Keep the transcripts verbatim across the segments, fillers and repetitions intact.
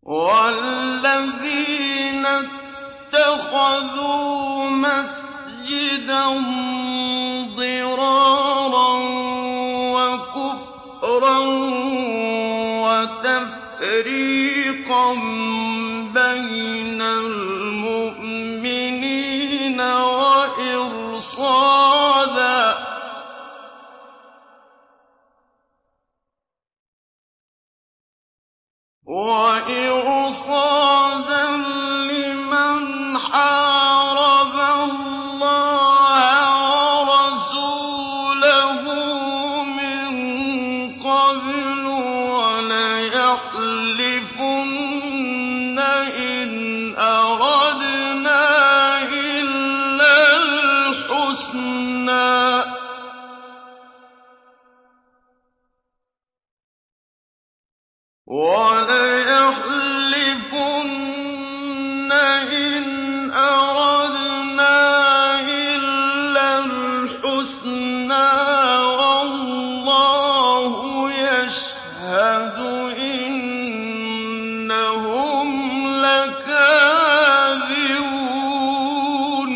وَالَّذِينَ اتَّخَذُوا مَسْجِدًا ضِرَارًا وَكُفْرًا وَتَفْرِيقًا بَيْنَ الْمُؤْمِنِينَ وَإِرْصَادًا وَإِرْصَادًا لِّمَنْ حَارَبَ اللَّهَ وَرَسُولَهُ مِن قَبْلُ ۚ وَلَيَحْلِفُنَّ إِنْ أَرَدْنَا إِلَّا الْحُسْنَىٰ وَلَيَحْلِفُنَّ إِنْ أَرَدْنَا إِلَّا الْحُسْنَىٰ وَاللَّهُ يَشْهَدُ إِنَّهُمْ لَكَاذِبُونَ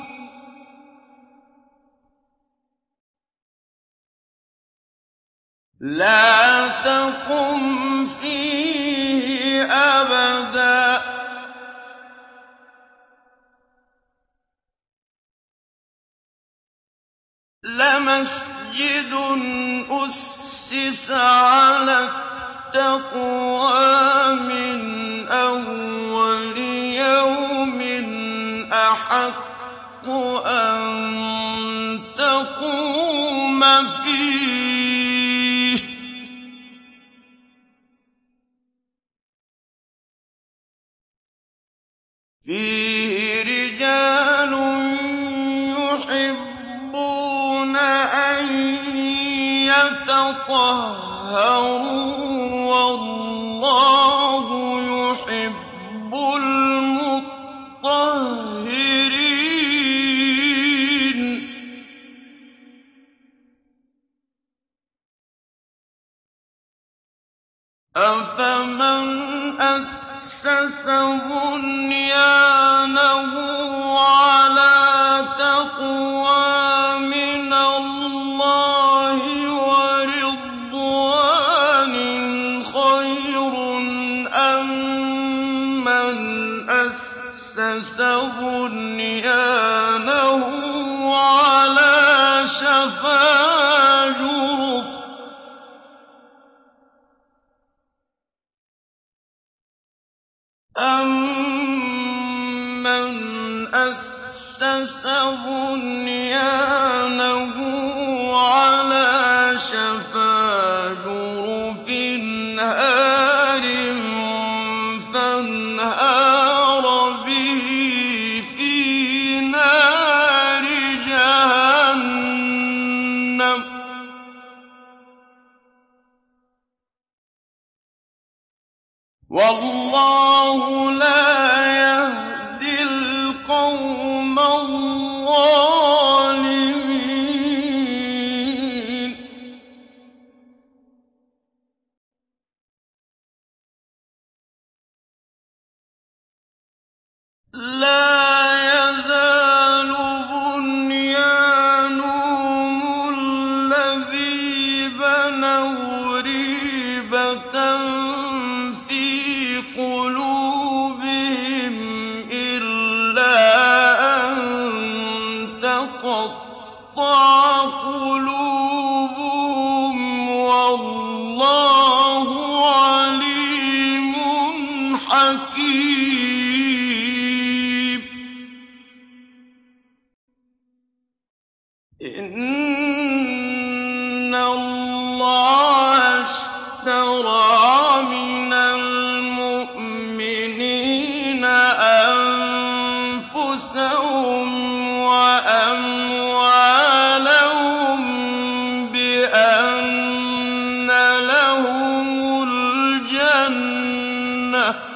لَا تَقُمْ فِيهِ أَبَدًا ۚ لَمَسْجِدٌ أُسِّسَ عَلَى التَّقْوَىٰ مِنْ أَوَّلِ يَوْمٍ أَحَقُّ أَن تَقُومَ فِيهِ ۚ فِيهِ رِجَالٌ يُحِبُّونَ أَن يَتَطَهَّرُوا ۚ وَاللَّهُ يُحِبُّ الْمُطَّهِّرِينَ أَفَمَنْ أَسَّسَ بُنْيَانَهُ عَلَىٰ تَقْوَىٰ مِنَ اللَّهِ وَرِضْوَانٍ خَيْرٌ أَم مَّنْ أَسَّسَ بُنْيَانَهُ عَلَىٰ شَفَا جُرُفٍ أَمَّنْ أَسَّسَ بُنْيَانَهُ عَلَىٰ شَفَا جُرُفٍ هَارٍ فَانْهَارَ بِهِ فِي نَارِ جَهَنَّمَ ۗ وَاللَّهُ لَا يَهْدِي الْقَوْمَ الظَّالِمِينَ لَا يَزَالُ بُنْيَانُهُمُ الَّذِي بَنَوْا رِيبَةً فِي قُلُوبِهِمْ إِلَّا أَن تَقَطَّعَ قُلُوبُهُمْ ۗ وَاللَّهُ عَلِيمٌ حَكِيمٌ إِنَّ اللَّهَ اشْتَرَىٰ مِنَ الْمُؤْمِنِينَ أَنفُسَهُمْ وَأَمْوَالَهُم بِأَنَّ لَهُمُ الْجَنَّةَ ۚ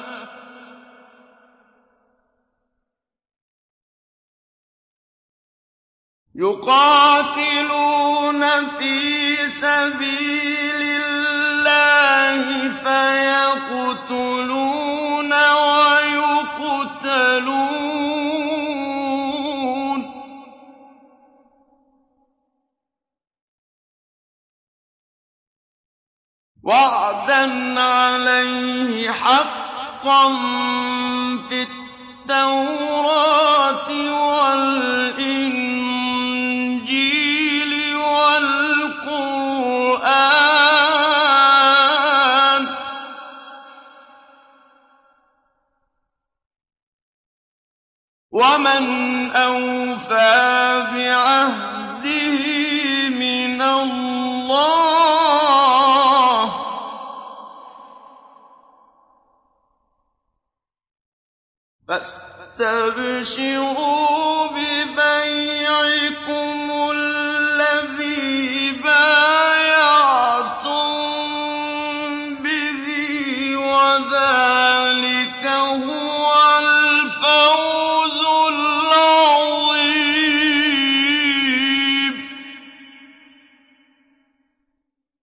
يُقَاتِلُونَ فِي سَبِيلِ اللَّهِ فَيَقْتُلُونَ وعدا عليه حقا في التوراة والإنجيل والقرآن ومن أوفى بعهده من الله فاستبشروا ببيعكم